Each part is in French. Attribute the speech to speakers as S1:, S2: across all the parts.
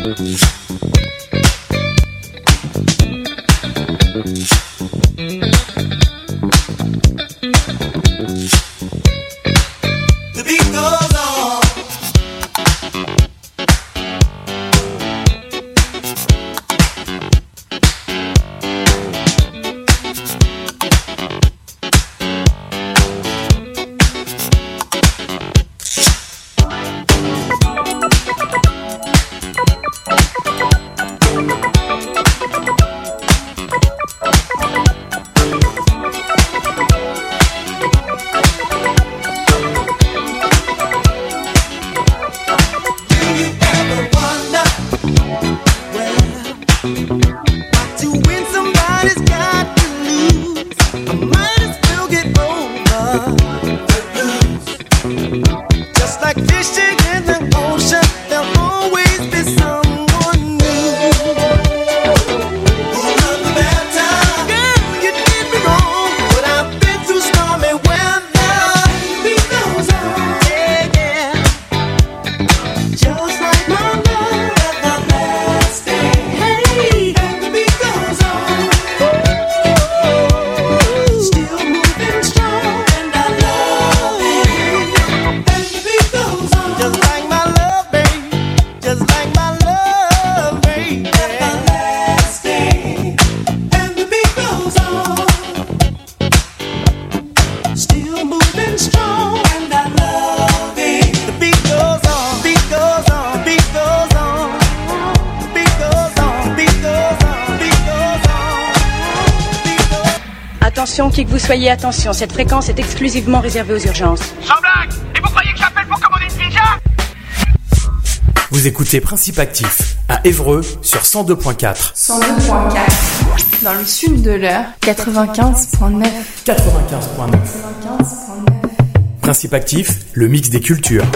S1: Attention, qui que vous soyez, attention, cette fréquence est exclusivement réservée aux urgences.
S2: Sans blague! Et vous croyez que j'appelle pour commander une pizza?
S3: Vous écoutez Principe Actif à Évreux sur 102.4.
S4: 102.4. Dans le sud de l'Eure, 95.9.
S3: 95.9. Principe Actif, le mix des cultures.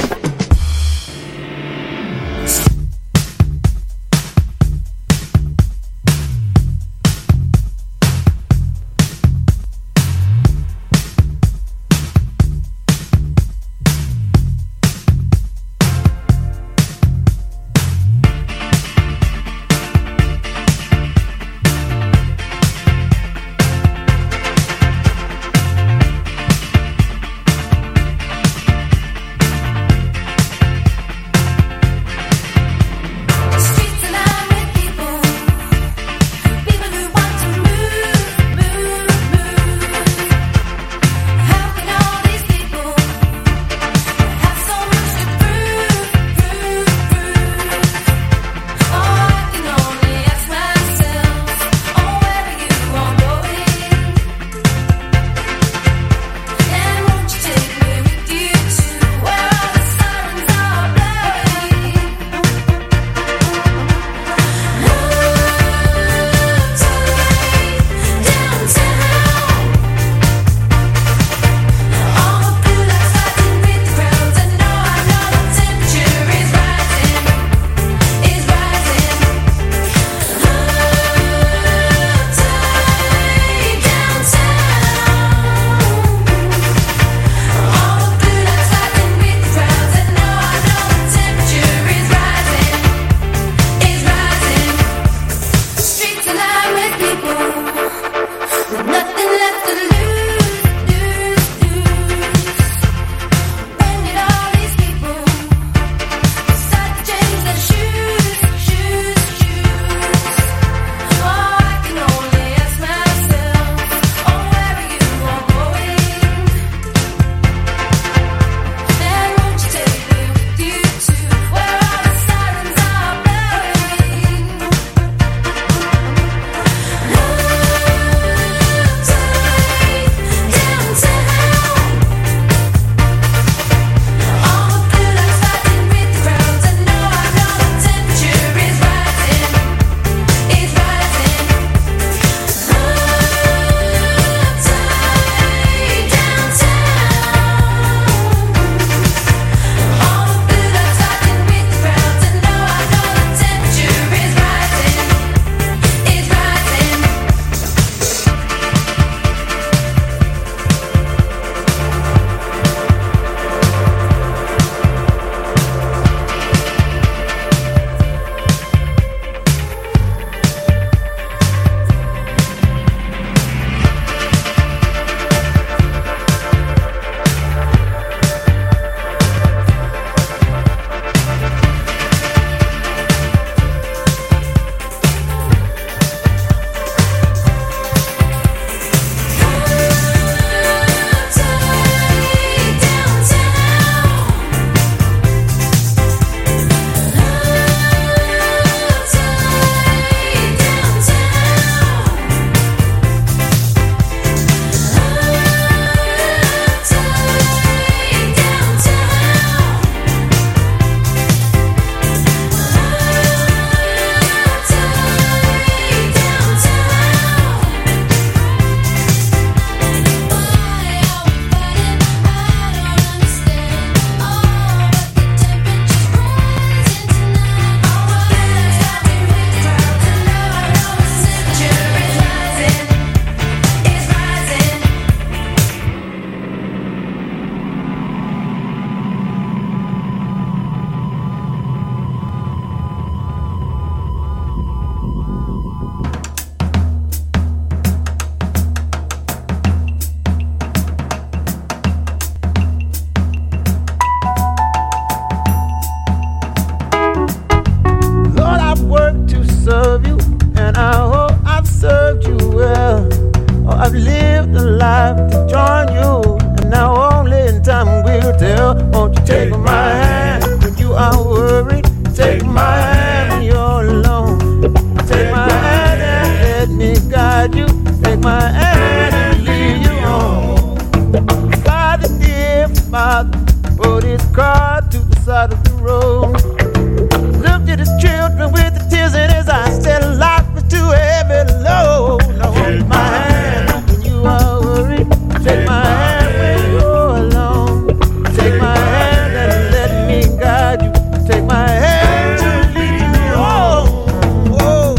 S5: I've lived a life to join you, and now only in time will tell. Won't you take my hand when you are worried? Take my hand when you're alone. Take my hand and let me guide you. Take my hand and lead you home. Father, dear Father, put his car to the side of the road. Looked at his children with the tears in his eyes, said life was too heavy low. Now hold my hand when you are worried. Take my hand when you're alone. Take my hand and let me guide you. Take my hand to lead you home. Whoa.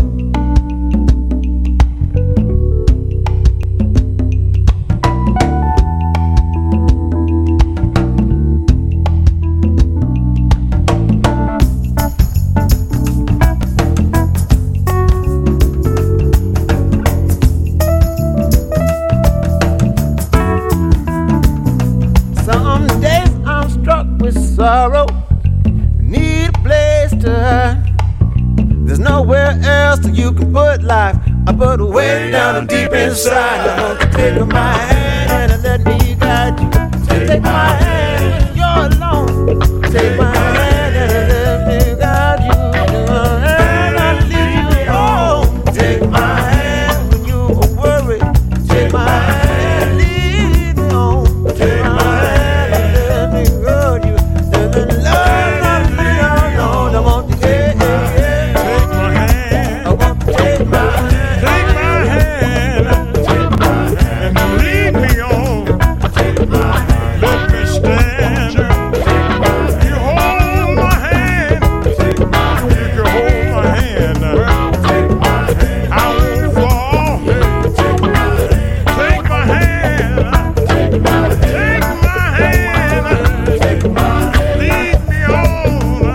S5: Some days I'm struck with sorrow, need a place to hide. There's nowhere else that you can put life. I put it way down deep inside. I want you to take my hand and let me guide you. Take my hand when you're alone. Take my hand and let me guide you. Take my hand and lead you home. Take my hand when you are worried. Take my hand, lead me home. Take my hand and let me guide you. Let me love me alone. I want you to take my hand. I want you to take my hand.
S6: Take my hand and lead me on. Let me stand. You hold my hand. You can hold my hand. I won't fall. Take my hand. Take my hand. Lead me on.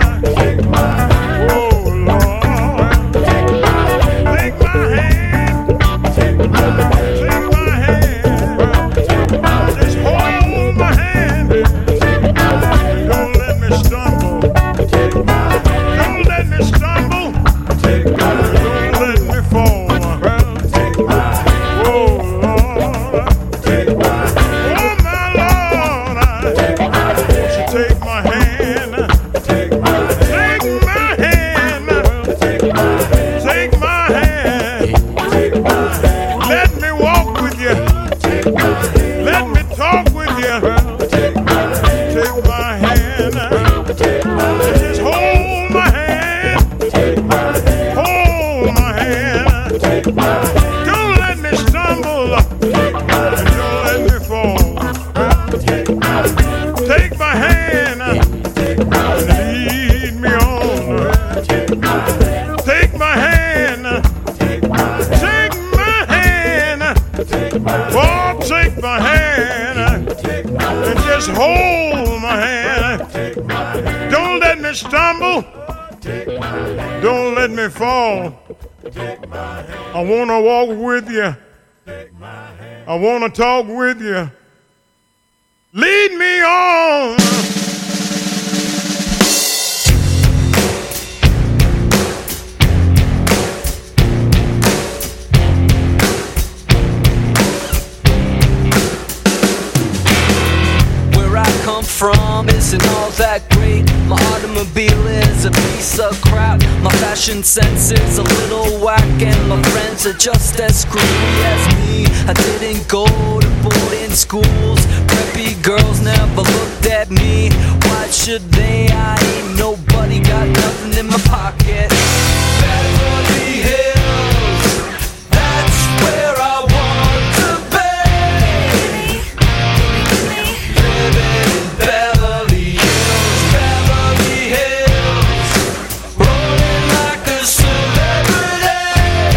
S6: Oh Lord. Take my hand. Take my hand. Just hold my hand. Don't let me stumble. Don't let me stumble. Don't let me fall. Oh Lord. Oh my Lord. Won't you take my hand? Take my hand. Take my hand. Let me walk with you. Let me talk with you. Take my hand. Just hold my hand. Hold my hand. Don't let me stumble. And don't let me fall. Take my hand. Lead me on. Take my hand. Take my hand. Oh, take my hand. And just hold my hand. Don't let me stumble. Don't let me fall. I want to walk with you. I want to talk with you. Lead me on.
S7: Where I come from isn't all that great. My automobile is a piece of crap. My fashion sense is a little whack, and my friends are just as screwy as me. I didn't go to boarding schools. Preppy girls never looked at me. Why should they? I ain't nobody, got nothing in my pocket. Beverly Hills, that's where I want to be. Living in Beverly Hills, Beverly Hills, rolling like a celebrity.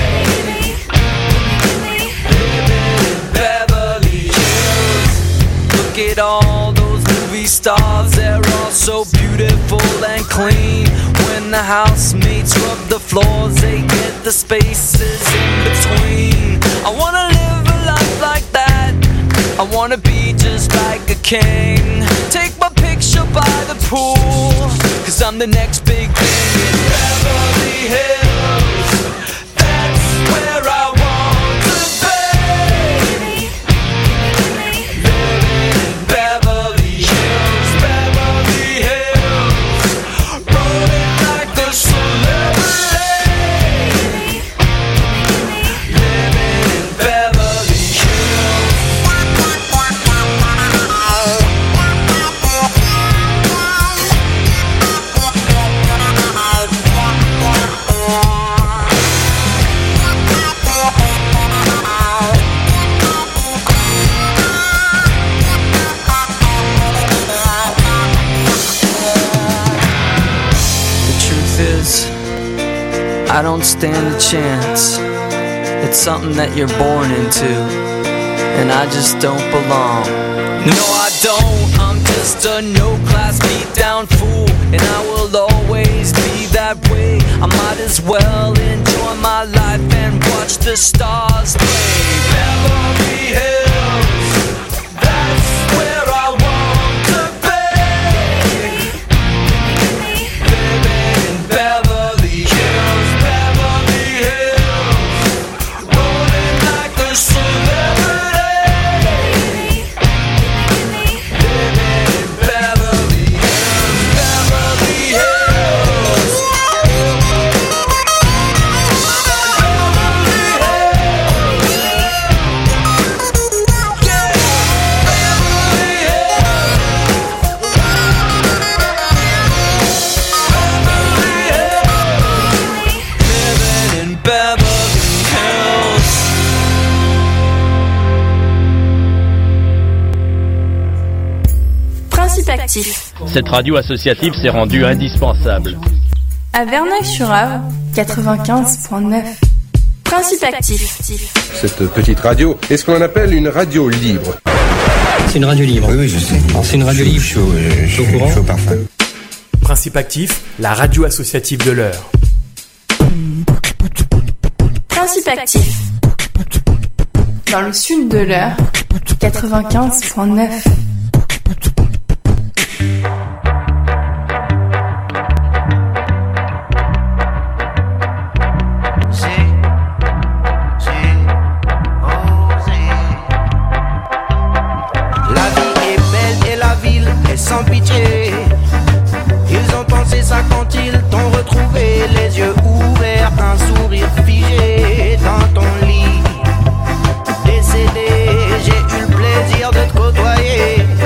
S7: Living in Beverly Hills. Look at all those movie stars, they're all so beautiful and clean. When the housemates rub the floors, they get the spaces in between. I wanna live a life like that. I wanna be just like a king. Take my picture by the pool, 'cause I'm the next big thing in Beverly Hills. That's where I want to be. I don't stand a chance. It's something that you're born into, and I just don't belong. No, I don't. I'm just a no-class beat-down fool, and I will always be that way. I might as well enjoy my life and watch the stars play. Beverly Hills, that's where I want to be. Living in Beverly Hills, Beverly Hills, rolling like a celebrity.
S8: Cette radio associative s'est rendue indispensable.
S4: À Verneuil-sur-Avre, 95.9. Principe actif.
S9: Cette petite radio est ce qu'on appelle une radio libre.
S10: C'est une radio libre.
S9: Oui, je sais.
S10: C'est une radio libre.
S9: Chaud parfum.
S3: Principe actif, la radio associative de l'Eure.
S4: Principe actif. Dans le sud de l'Eure, 95.9.
S5: Sans pitié, ils ont pensé ça quand ils t'ont retrouvé, les yeux ouverts, un sourire figé dans ton lit. Décédé, j'ai eu le plaisir de te côtoyer.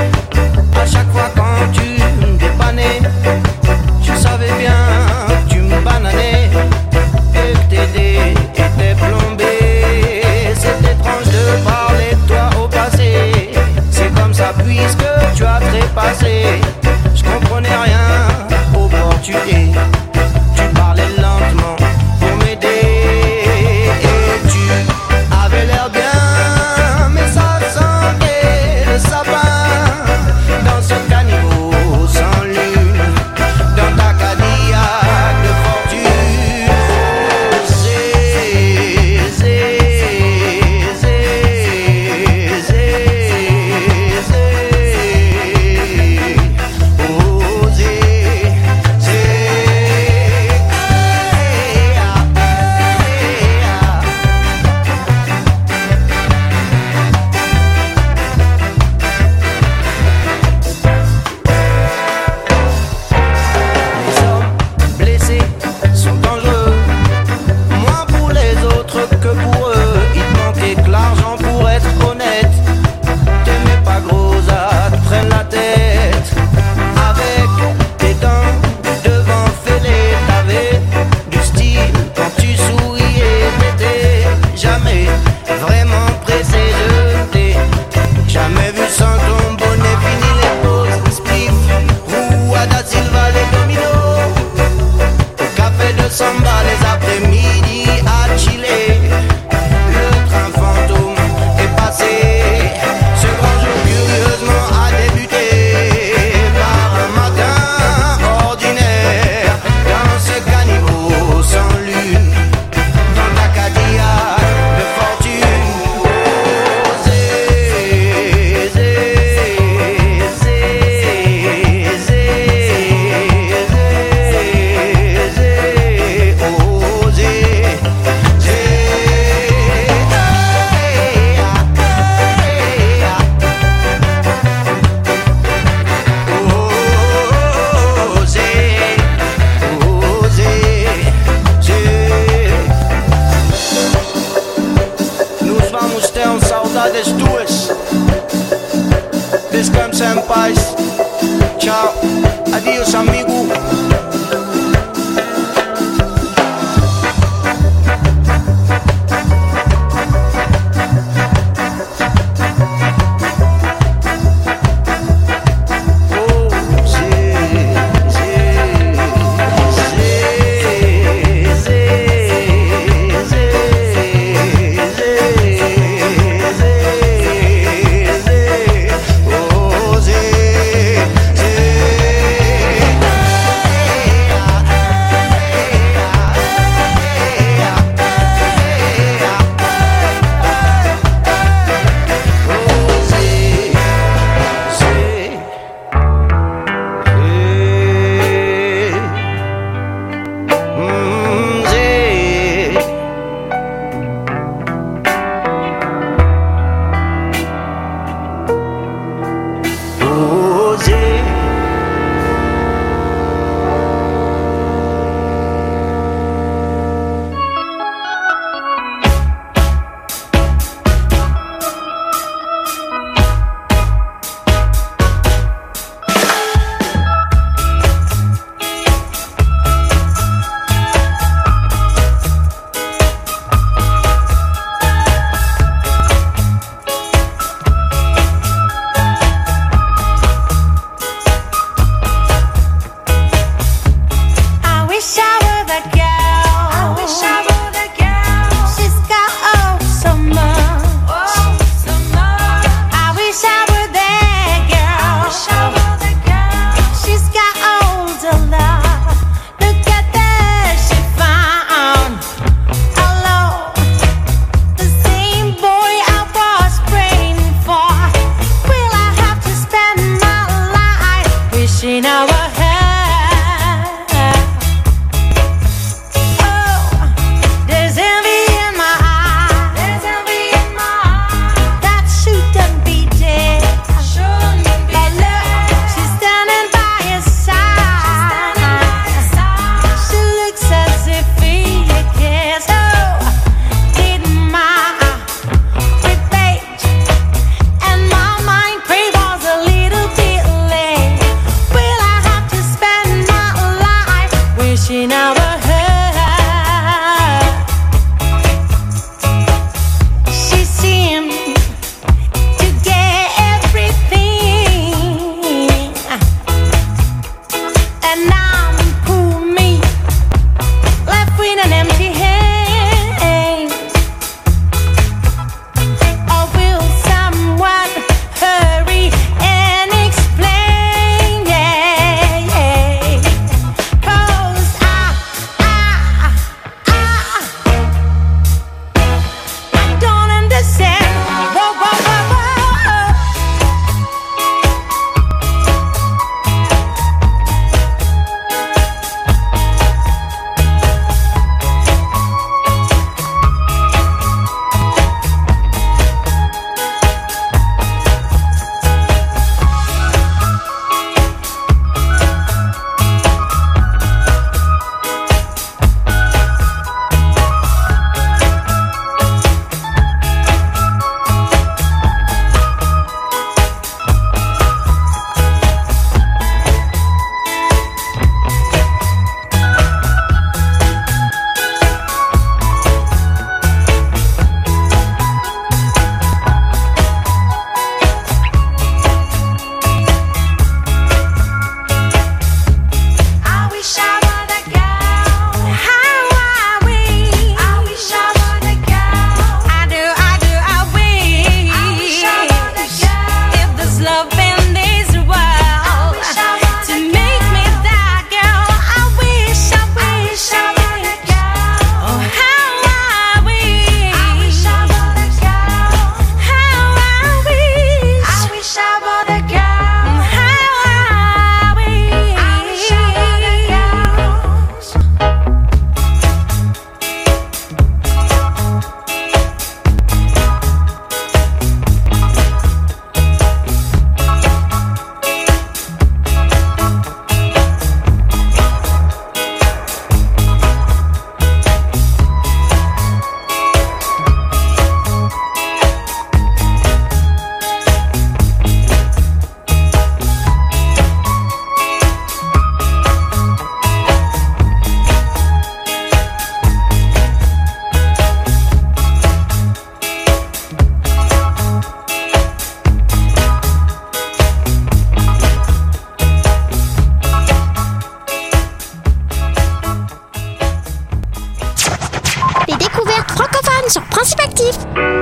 S11: semaine sur Principe Actif.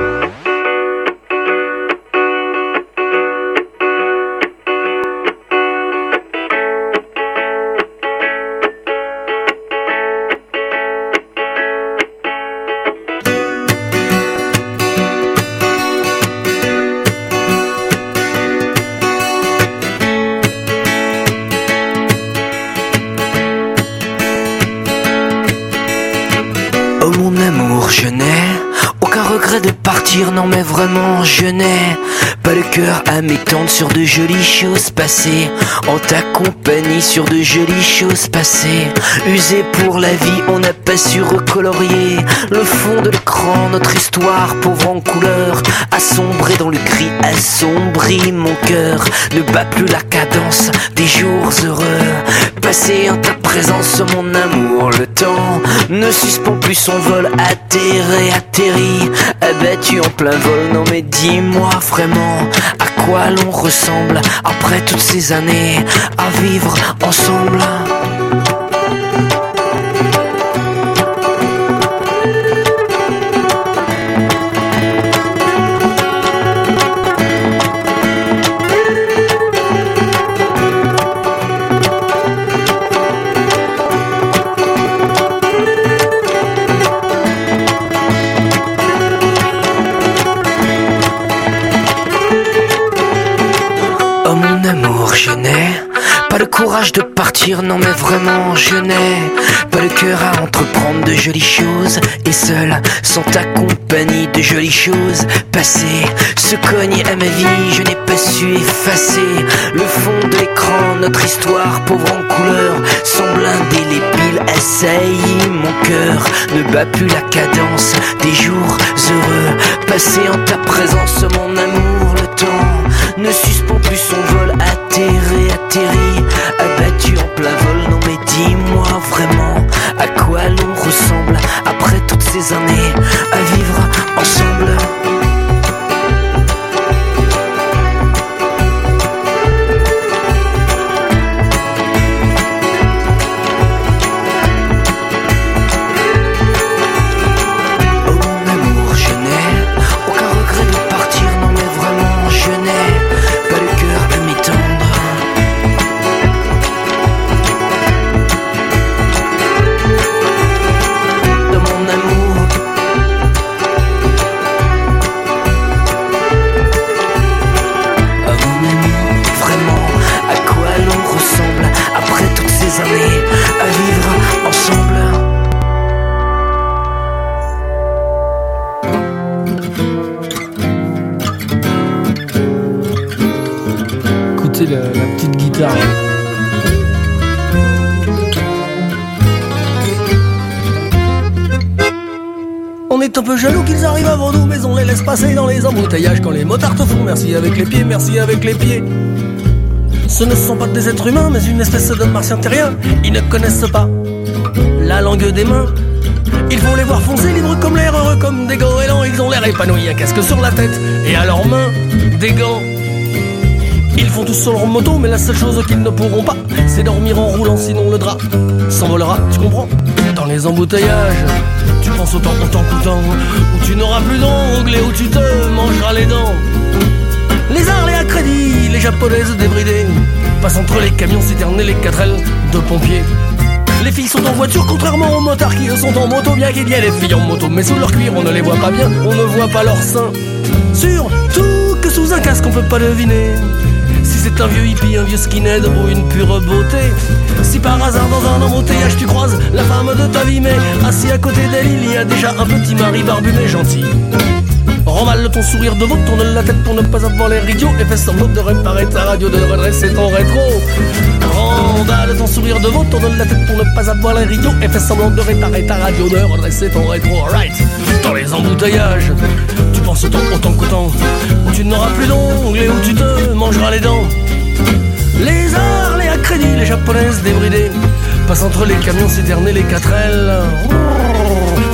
S7: Je n'ai aucun regret de partir, non mais vraiment je n'ai pas le cœur à m'étendre sur de jolies choses passées. En ta compagnie sur de jolies choses passées. Usé pour la vie, on n'a pas su recolorier le fond de l'écran, notre histoire pauvre en couleur. Assombré dans le gris, assombri mon cœur. Ne bat plus la cadence des jours heureux passés en ta présence, mon amour. Le temps ne suspend plus son vol, atterri, abattu en plein vol. Non mais dis-moi vraiment à quoi l'on ressemble après toutes ces années à vivre ensemble. Je n'ai pas le courage de partir, non mais vraiment je n'ai pas le cœur à entreprendre de jolies choses. Et seul, sans ta compagnie, de jolies choses passées se cognent à ma vie. Je n'ai pas su effacer le fond de l'écran, notre histoire pauvre en couleur semble indélébile, assaillit mon cœur. Ne bat plus la cadence des jours heureux passés en ta présence, mon amour. Le temps ne suspend plus son vol, atterri, abattu en plein vol. Non mais dis-moi vraiment à quoi l'on ressemble après toutes ces années à vivre ensemble.
S12: La petite guitare. On est un peu jaloux qu'ils arrivent avant nous, mais on les laisse passer dans les embouteillages quand les motards te font merci avec les pieds, merci avec les pieds. Ce ne sont pas des êtres humains, mais une espèce de martiens terriens. Ils ne connaissent pas la langue des mains. Il faut les voir foncer, libres comme l'air, heureux comme des goélands. Ils ont l'air épanouis, un casque sur la tête et à leurs mains des gants. Ils font tous sur leur moto, mais la seule chose qu'ils ne pourront pas, c'est dormir en roulant, sinon le drap s'envolera, tu comprends? Dans les embouteillages, tu penses autant qu'autant, où tu n'auras plus d'ongles et où tu te mangeras les dents. Les Harley à crédit, les japonaises débridées, passent entre les camions citernes et les 4L de pompiers. Les filles sont en voiture, contrairement aux motards qui eux sont en moto. Bien qu'il y ait des filles en moto, mais sous leur cuir on ne les voit pas bien, on ne voit pas leurs seins. Surtout que sous un casque on peut pas deviner si c'est un vieux hippie, un vieux skinhead ou une pure beauté. Si par hasard dans un embouteillage tu croises la femme de ta vie, mais assis à côté d'elle il y a déjà un petit mari barbu mais gentil. Remballe ton sourire de veau, tourne la tête pour ne pas avoir l'air idiot et fais semblant de réparer ta radio, de redresser ton rétro. Remballe ton sourire de veau, tourne la tête pour ne pas avoir l'air idiot et fais semblant de réparer ta radio, de redresser ton rétro. Alright. Dans les embouteillages, tu penses autant qu'autant, où tu n'auras plus d'ongles et où tu te mangeras les dents. Les Harley à crédit, les japonaises débridées, passent entre les camions citernes et les 4L.